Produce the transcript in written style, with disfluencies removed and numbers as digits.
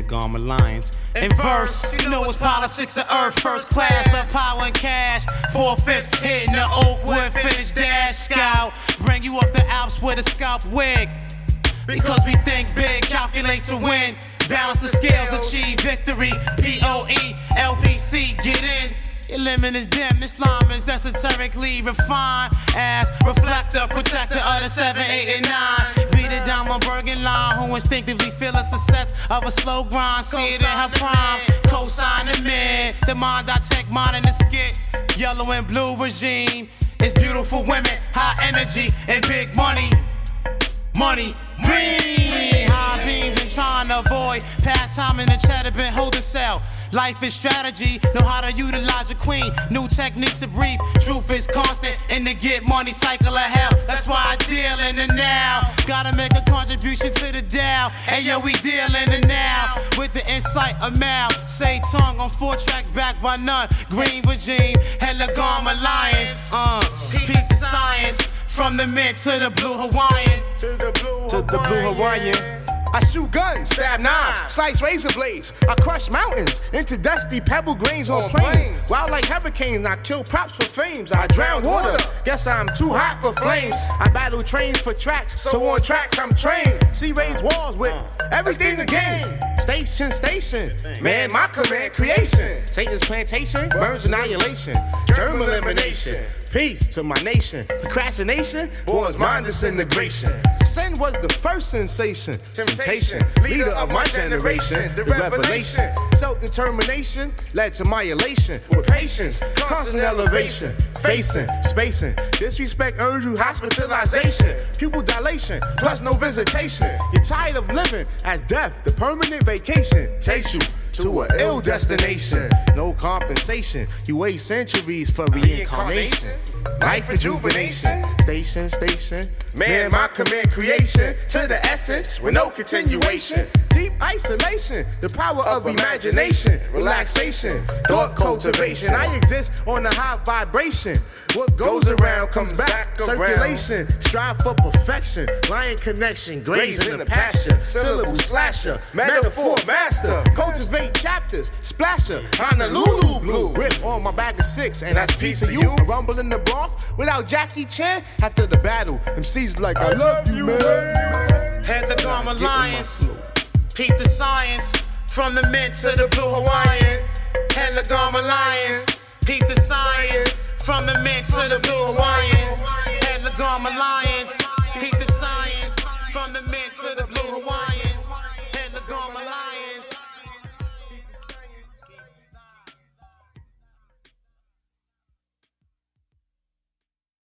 Garm Alliance. In verse, you know it's politics of earth, first class, love power and cash. 4/5 hitting the Oakwood, finish dash scout. Bring you off the Alps with a scalp wig. Because we think big, calculate to win. Balance the scales, achieve victory. POE, LPC, get in. Your limit is dim, Islam is esoterically refined as reflector, protector of the 7, 8, and 9. Beat it down my Bergen line, who instinctively feel the success of a slow grind. See it in her prime, co-sign the mid. The mind I take, mine in the skits. Yellow and blue regime. It's beautiful women, high energy, and big money. Money, green. High beams and trying to avoid past time in the cheddar bin holding cell. Life is strategy, know how to utilize your queen. New techniques to breathe, truth is constant. In the get money cycle of hell, that's why I deal in the now. Gotta make a contribution to the Dow. Hey yo, we deal in the now. With the insight of Mal, say tongue on 4 tracks backed by none. Green regime, hella Garm Alliance. Peace and science, from the mint to the blue Hawaiian. To the blue Hawaiian. I shoot guns, stab knives, slice razor blades. I crush mountains into dusty pebble grains on plains. Wild like hurricanes, I kill props for fames. I drown water, guess I'm too hot for flames. I battle trains for tracks, so on tracks I'm trained. See raised walls with everything to gain. Station, man, my command creation. Satan's plantation, burns annihilation, germ elimination. Peace to my nation. Procrastination was mind disintegration. Sin was the first sensation. Temptation, leader of my generation. The revelation. Self-determination led to my elation. With patience, constant elevation. Facing, spacing. Disrespect earns you hospitalization. Pupil dilation, plus no visitation. You're tired of living as death, the permanent vacation takes you to an ill destination. No compensation. You wait centuries for reincarnation. Life rejuvenation. Station. Man, my command creation. To the essence with no continuation. Deep isolation. The power of imagination. Relaxation. Thought cultivation. I exist on a high vibration. What goes around comes back. Circulation. Strive for perfection. Lion connection. Grazing in the pasture. Syllable slasher. Metaphor master. Cultivate chapters, splasher, Honolulu blue. Grip on my bag of 6, and that's piece of you. A rumble in the Bronx without Jackie Chan. After the battle, MC's like, I love you, man. Head the Garm Alliance, peep the science. From the mint to the blue Hawaiian. Head the Garm Alliance, peep the science. From the mint to the blue Hawaiian. Head the Garm Alliance.